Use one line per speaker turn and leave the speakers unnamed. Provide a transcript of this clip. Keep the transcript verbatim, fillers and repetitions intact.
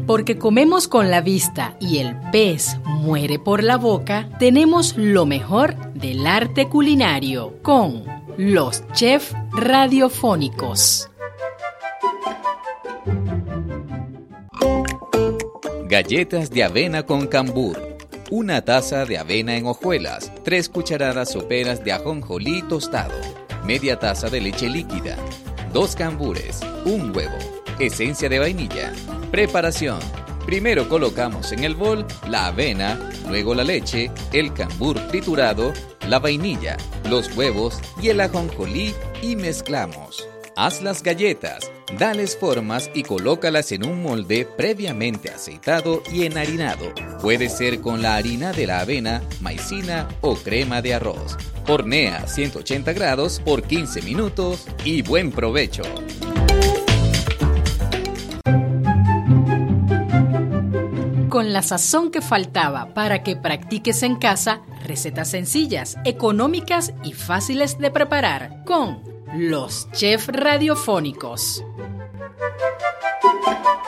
Porque comemos con la vista y el pez muere por la boca, tenemos lo mejor del arte culinario con los chefs radiofónicos.
Galletas de avena con cambur. Una taza de avena en hojuelas, tres cucharadas soperas de ajonjolí tostado, media taza de leche líquida, dos cambures, un huevo, esencia de vainilla. Preparación. Primero colocamos en el bol la avena, luego la leche, el cambur triturado, la vainilla, los huevos y el ajonjolí y mezclamos. Haz las galletas, dales formas y colócalas en un molde previamente aceitado y enharinado. Puede ser con la harina de la avena, maicena o crema de arroz. Hornea a ciento ochenta grados por quince minutos y buen provecho.
Con la sazón que faltaba para que practiques en casa, recetas sencillas, económicas y fáciles de preparar con los chefs radiofónicos.